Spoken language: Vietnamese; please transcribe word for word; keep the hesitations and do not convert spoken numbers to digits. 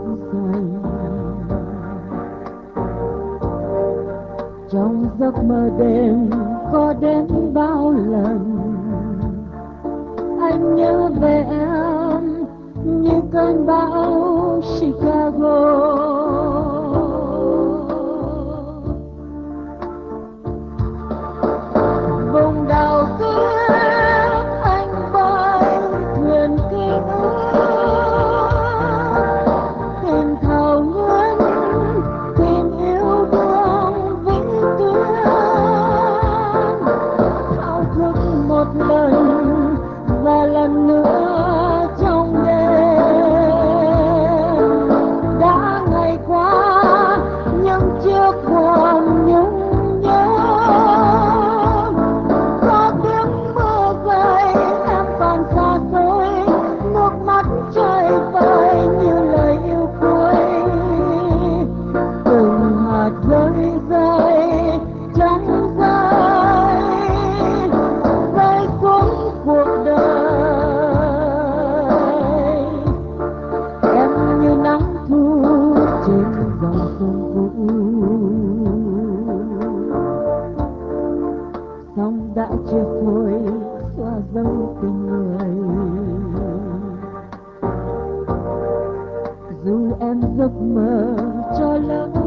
xanh. Trong giấc mơ đêm có đến bao lần anh nhớ về em như cơn bão Chicago. Vùng đảo cước anh bơi thuyền ký ức, tìm thảo nguyên, tìm yêu đương vĩnh tuyến, thao thức một lần và lần nữa trong đêm. Đã ngày qua những chiếc buồn nhung nhớ, có tiếng mưa rơi em còn xa xôi, nước mắt chơi vơi như lời yêu cuối. Từng hạt rơi rơi chẳng rơi rơi xuống cuộc đời. Em như nắng thu trên dòng sông cũ, sóng đã chia phôi xóa dấu tình người. Dù em giấc mơ cho lỡ